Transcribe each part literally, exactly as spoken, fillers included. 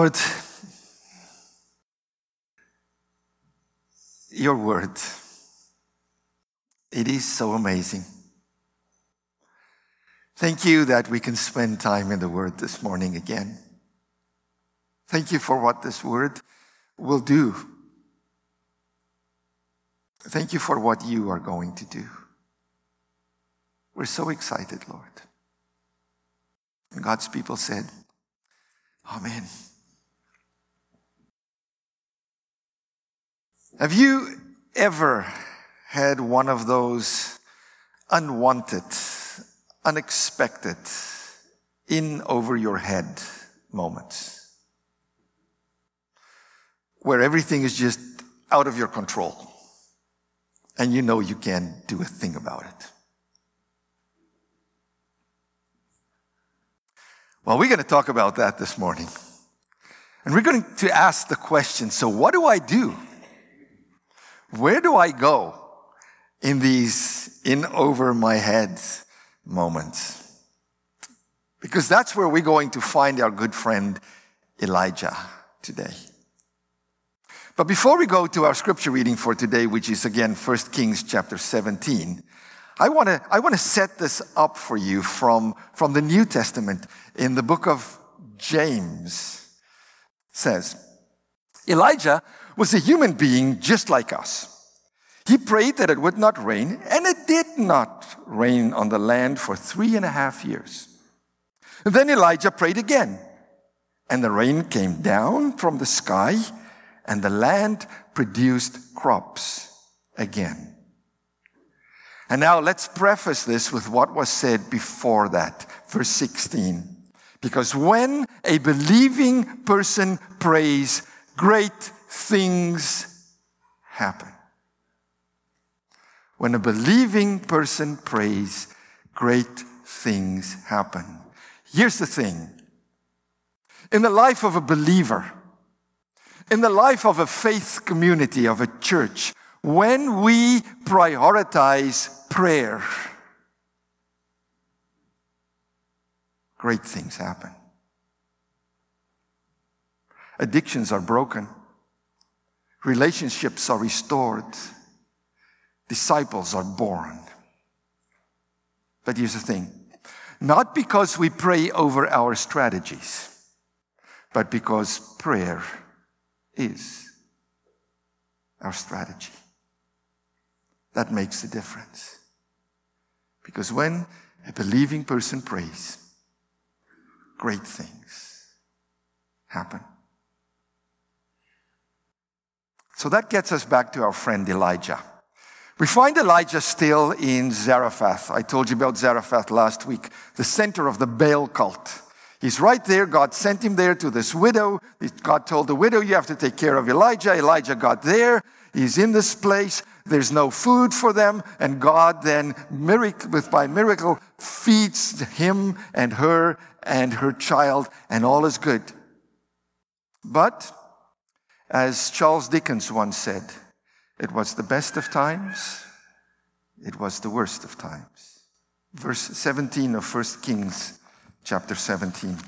Lord, your word, it is so amazing. Thank you that we can spend time in the word this morning again. Thank you for what this word will do. Thank you for what you are going to do. We're so excited, Lord. And God's people said, Amen. Have you ever had one of those unwanted, unexpected, in over your head moments where everything is just out of your control and you know you can't do a thing about it? Well, we're going to talk about that this morning. And we're going to ask the question, so what do I do? Where do I go in these in over my head moments? Because that's where we're going to find our good friend Elijah today. But before we go to our scripture reading for today, which is again First Kings chapter seventeen, I want to I want to set this up for you from, from the New Testament in the book of James. It says, Elijah was a human being just like us. He prayed that it would not rain, and it did not rain on the land for three and a half years. And then Elijah prayed again, and the rain came down from the sky, and the land produced crops again. And now let's preface this with what was said before that, verse sixteen. Because when a believing person prays, great things happen. When a believing person prays, great things happen. Here's the thing. In the life of a believer, in the life of a faith community, of a church, when we prioritize prayer, great things happen. Addictions are broken. Relationships are restored. Disciples are born. But here's the thing. Not because we pray over our strategies, but because prayer is our strategy. That makes the difference. Because when a believing person prays, great things happen. So that gets us back to our friend Elijah. We find Elijah still in Zarephath. I told you about Zarephath last week, the center of the Baal cult. He's right there. God sent him there to this widow. God told the widow, you have to take care of Elijah. Elijah got there. He's in this place. There's no food for them. And God then, miracle, with by miracle, feeds him and her and her child, and all is good. But, as Charles Dickens once said, it was the best of times, it was the worst of times. Verse seventeen of First Kings, chapter seventeen.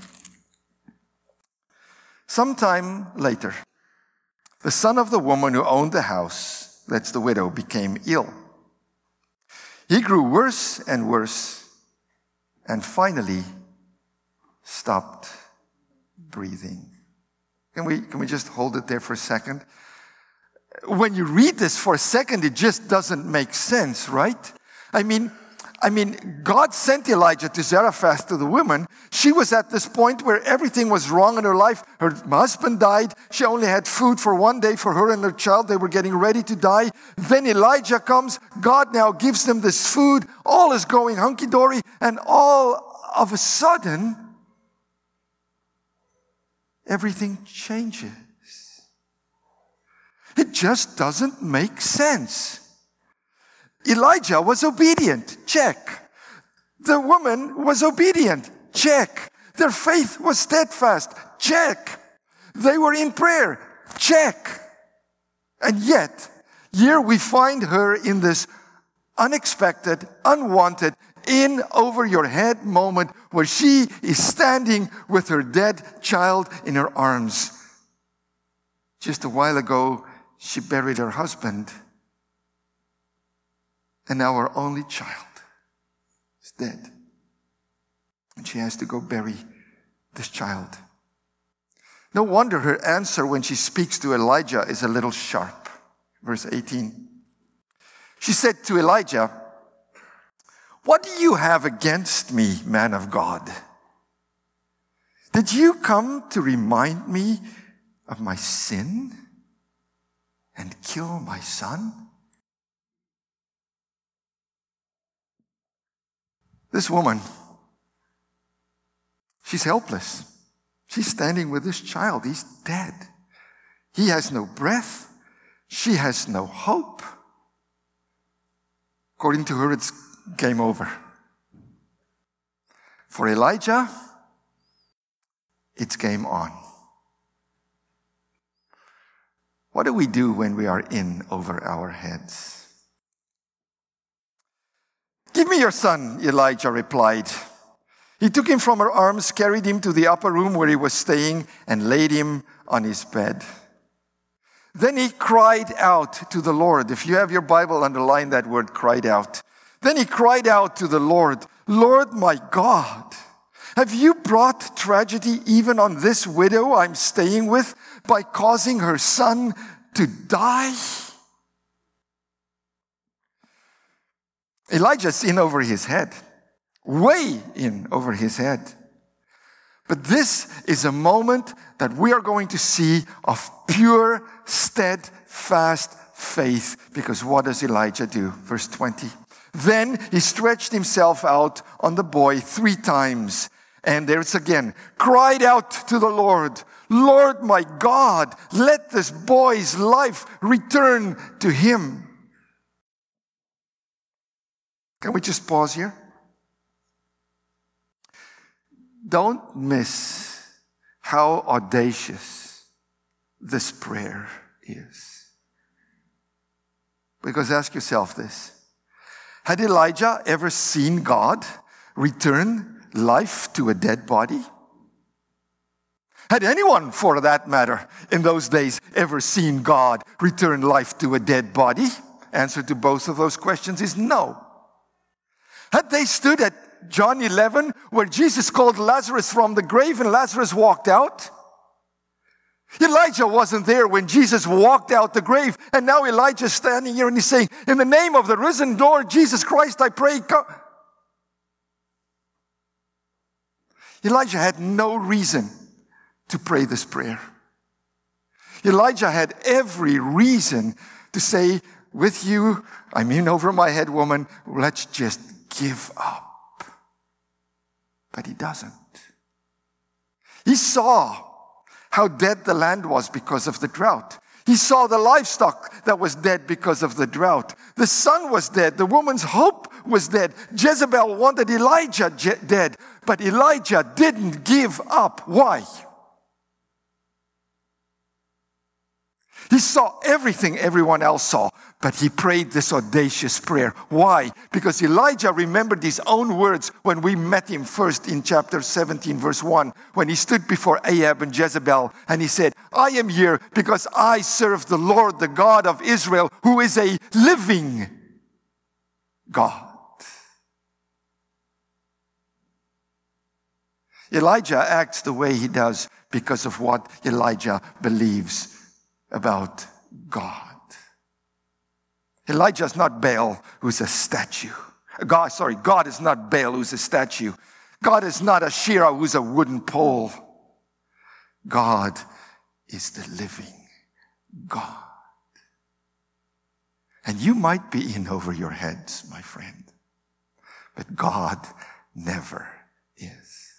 Sometime later, the son of the woman who owned the house, that's the widow, became ill. He grew worse and worse, and finally stopped breathing. Can we, can we just hold it there for a second? When you read this for a second, it just doesn't make sense, right? I mean, I mean, God sent Elijah to Zarephath to the woman. She was at this point where everything was wrong in her life. Her husband died. She only had food for one day for her and her child. They were getting ready to die. Then Elijah comes. God now gives them this food. All is going hunky-dory. And all of a sudden, everything changes. It just doesn't make sense. Elijah was obedient. Check. The woman was obedient. Check. Their faith was steadfast. Check. They were in prayer. Check. And yet, here we find her in this unexpected, unwanted, in over your head moment where she is standing with her dead child in her arms. Just a while ago, she buried her husband. And now her only child is dead. And she has to go bury this child. No wonder her answer when she speaks to Elijah is a little sharp. Verse eighteen. She said to Elijah, "What do you have against me, man of God? Did you come to remind me of my sin and kill my son?" This woman, she's helpless. She's standing with this child. He's dead. He has no breath. She has no hope. According to her, it's game over. For Elijah, it's game on. What do we do when we are in over our heads? "Give me your son," Elijah replied. He took him from her arms, carried him to the upper room where he was staying, and laid him on his bed. Then he cried out to the Lord. If you have your Bible, underline that word, cried out. Then he cried out to the Lord, "Lord my God, have you brought tragedy even on this widow I'm staying with by causing her son to die?" Elijah's in over his head. Way in over his head. But this is a moment that we are going to see of pure, steadfast faith. Because what does Elijah do? Verse twenty. Then he stretched himself out on the boy three times. And there's again, cried out to the Lord, "Lord my God, let this boy's life return to him." Can we just pause here? Don't miss how audacious this prayer is. Because ask yourself this. Had Elijah ever seen God return life to a dead body? Had anyone, for that matter, in those days ever seen God return life to a dead body? Answer to both of those questions is no. Had they stood at John eleven, where Jesus called Lazarus from the grave and Lazarus walked out? Elijah wasn't there when Jesus walked out the grave. And now Elijah's standing here and he's saying, "In the name of the risen Lord Jesus Christ, I pray, come." Elijah had no reason to pray this prayer. Elijah had every reason to say, "With you, I'm in over my head, woman, let's just give up." But he doesn't. He saw how dead the land was because of the drought. He saw the livestock that was dead because of the drought. The son was dead. The woman's hope was dead. Jezebel wanted Elijah je- dead. But Elijah didn't give up. Why? He saw everything everyone else saw, but he prayed this audacious prayer. Why? Because Elijah remembered his own words when we met him first in chapter seventeen, verse one, when he stood before Ahab and Jezebel, and he said, "I am here because I serve the Lord, the God of Israel, who is a living God." Elijah acts the way he does because of what Elijah believes about God. Elijah is not Baal, who's a statue. God, sorry, God is not Baal, who's a statue. God is not Asherah, who's a wooden pole. God is the living God. And you might be in over your heads, my friend, but God never is.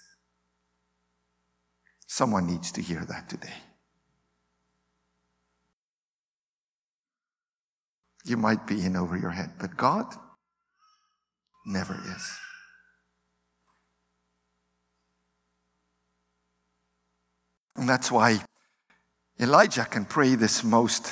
Someone needs to hear that today. You might be in over your head, but God never is. And that's why Elijah can pray this most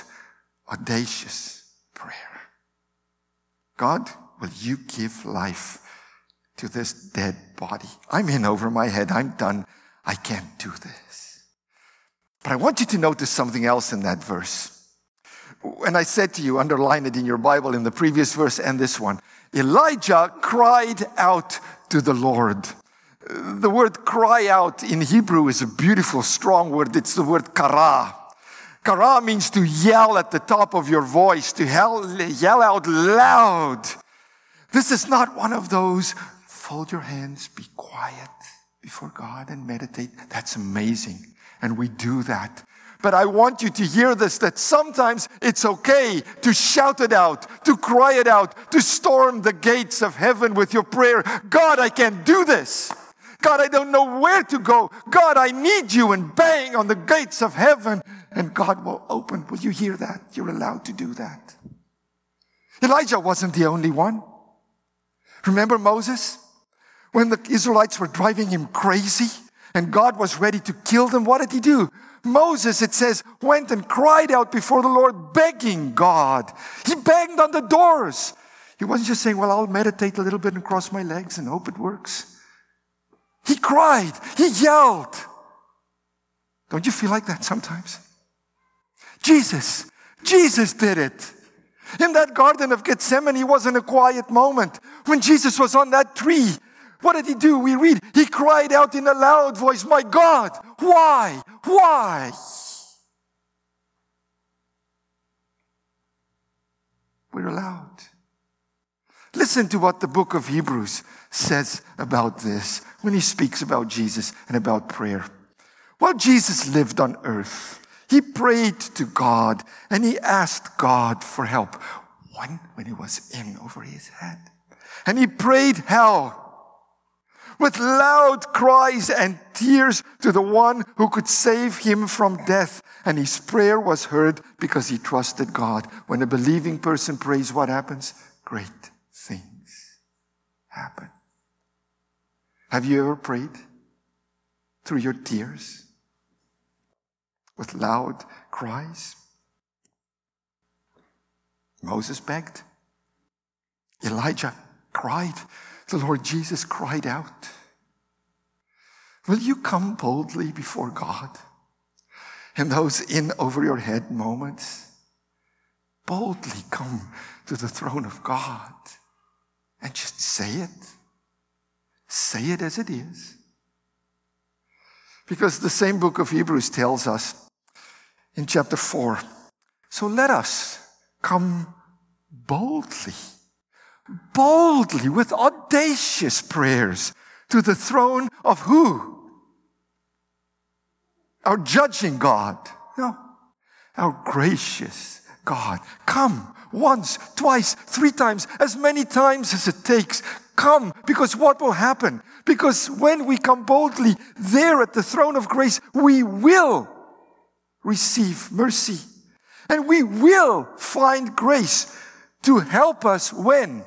audacious prayer. God, will you give life to this dead body. I'm in over my head. I'm done. I can't do this. But I want you to notice something else in that verse. And I said to you, underline it in your Bible in the previous verse and this one. Elijah cried out to the Lord. The word cry out in Hebrew is a beautiful, strong word. It's the word kara. Kara means to yell at the top of your voice, to yell, yell out loud. This is not one of those, fold your hands, be quiet before God and meditate. That's amazing. And we do that. But I want you to hear this, that sometimes it's okay to shout it out, to cry it out, to storm the gates of heaven with your prayer. God, I can't do this. God, I don't know where to go. God, I need you, and bang on the gates of heaven. And God will open. Will you hear that? You're allowed to do that. Elijah wasn't the only one. Remember Moses? When the Israelites were driving him crazy and God was ready to kill them, what did he do? Moses, it says, went and cried out before the Lord, begging God. He banged on the doors. He wasn't just saying, well, I'll meditate a little bit and cross my legs and hope it works. He cried. He yelled. Don't you feel like that sometimes? Jesus, Jesus did it. In that Garden of Gethsemane wasn't a quiet moment. When Jesus was on that tree, what did he do? We read, he cried out in a loud voice, my God, why? Why? We're allowed. Listen to what the book of Hebrews says about this when he speaks about Jesus and about prayer. While Jesus lived on earth, he prayed to God and he asked God for help. One, when it was in over his head. And he prayed hell with loud cries and tears to the one who could save him from death. And his prayer was heard because he trusted God. When a believing person prays, what happens? Great things happen. Have you ever prayed through your tears with loud cries? Moses begged. Elijah cried. The Lord Jesus cried out. Will you come boldly before God in those in over your head moments? Boldly come to the throne of God and just say it. Say it as it is. Because the same book of Hebrews tells us in chapter four, so let us come boldly, boldly with audacious prayers to the throne of who? Our judging God. No, our gracious God. Come once, twice, three times, as many times as it takes. Come, because what will happen? Because when we come boldly there at the throne of grace, we will receive mercy. And we will find grace to help us when?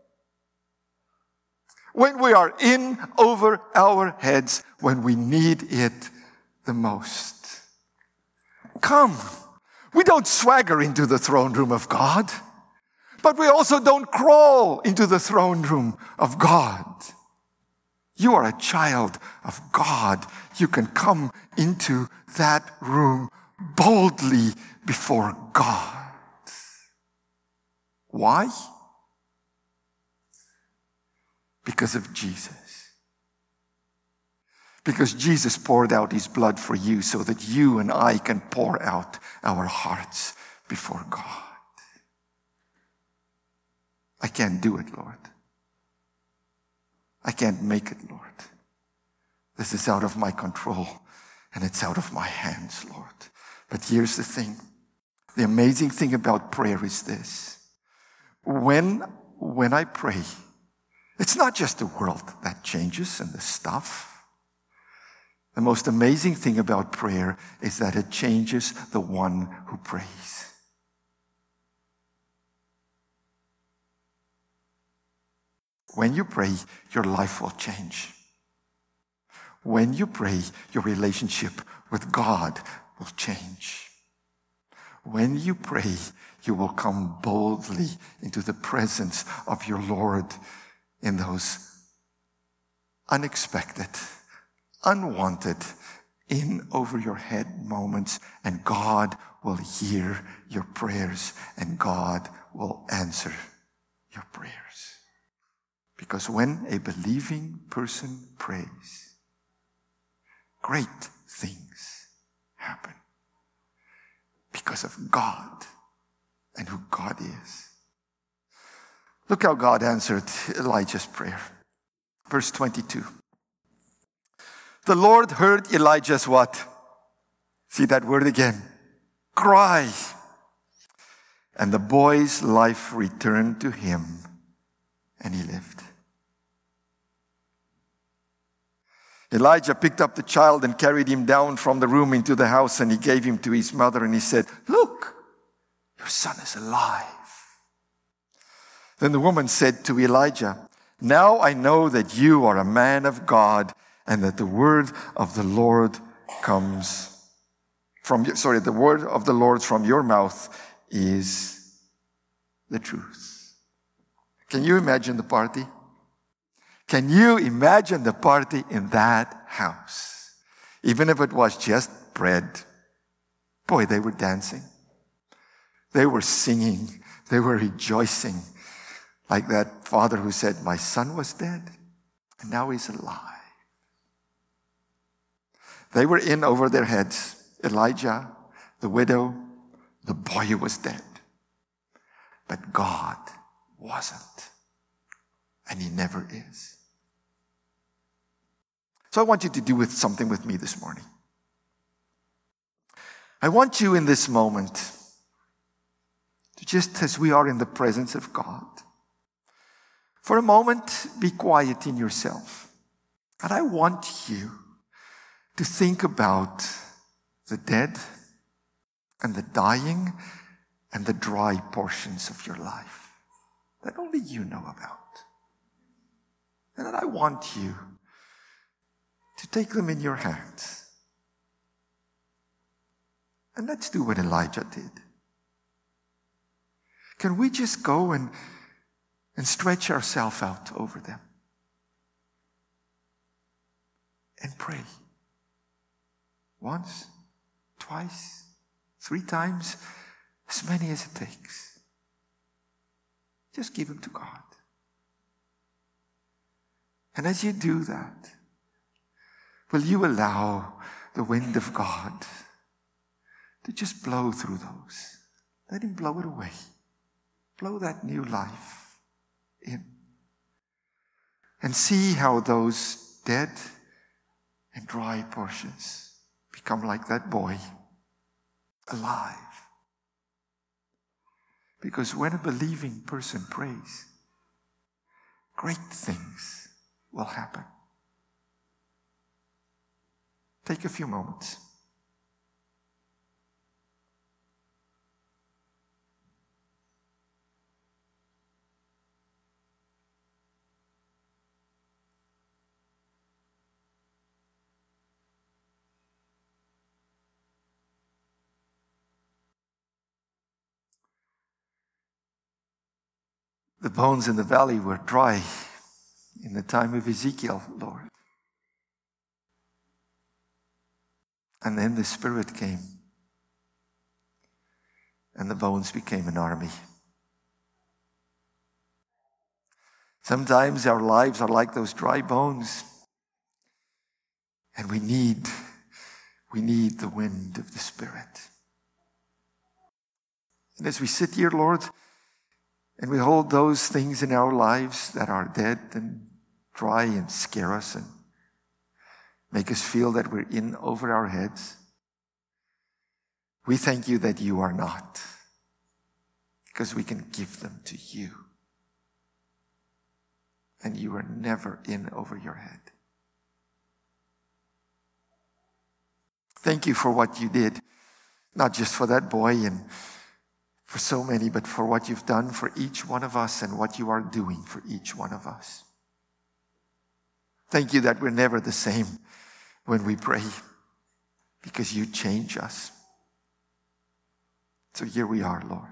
When we are in over our heads, when we need it the most. Come. We don't swagger into the throne room of God, but we also don't crawl into the throne room of God. You are a child of God. You can come into that room boldly before God. Why? Because of Jesus. Because Jesus poured out his blood for you so that you and I can pour out our hearts before God. I can't do it, Lord. I can't make it, Lord. This is out of my control and it's out of my hands, Lord. But here's the thing. The amazing thing about prayer is this. When, when I pray, it's not just the world that changes and the stuff. The most amazing thing about prayer is that it changes the one who prays. When you pray, your life will change. When you pray, your relationship with God will change. When you pray, you will come boldly into the presence of your Lord in those unexpected, unwanted, in over your head moments, and God will hear your prayers and God will answer your prayers. Because when a believing person prays, great things happen because of God and who God is. Look how God answered Elijah's prayer. Verse twenty-two. The Lord heard Elijah's what? See that word again. Cry. And the boy's life returned to him, and he lived. Elijah picked up the child and carried him down from the room into the house, and he gave him to his mother, and he said, "Look, your son is alive." Then the woman said to Elijah, "Now I know that you are a man of God, and that the word of the Lord comes from you. Sorry, the word of the Lord from your mouth is the truth." Can you imagine the party? Can you imagine the party in that house? Even if it was just bread. Boy, they were dancing. They were singing. They were rejoicing. Like that father who said, "My son was dead, and now he's alive." They were in over their heads. Elijah, the widow, the boy who was dead. But God wasn't. And he never is. So I want you to do with something with me this morning. I want you in this moment to, just as we are in the presence of God, for a moment, be quiet in yourself. And I want you to think about the dead and the dying and the dry portions of your life that only you know about. And that I want you to take them in your hands. And let's do what Elijah did. Can we just go and, and stretch ourselves out over them? And pray. Once, twice, three times, as many as it takes. Just give them to God. And as you do that, will you allow the wind of God to just blow through those? Let him blow it away. Blow that new life in. And see how those dead and dry portions become like that boy, alive. Because when a believing person prays, great things will happen. Take a few moments. The bones in the valley were dry in the time of Ezekiel, Lord. And then the Spirit came, and the bones became an army. Sometimes our lives are like those dry bones, and we need, we need the wind of the Spirit. And as we sit here, Lord, and we hold those things in our lives that are dead and dry and scare us and make us feel that we're in over our heads, we thank you that you are not, because we can give them to you. And you are never in over your head. Thank you for what you did, not just for that boy and for so many, but for what you've done for each one of us and what you are doing for each one of us. Thank you that we're never the same when we pray, because you change us. So here we are, Lord.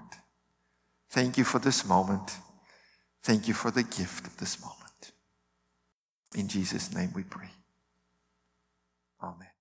Thank you for this moment. Thank you for the gift of this moment. In Jesus' name we pray. Amen.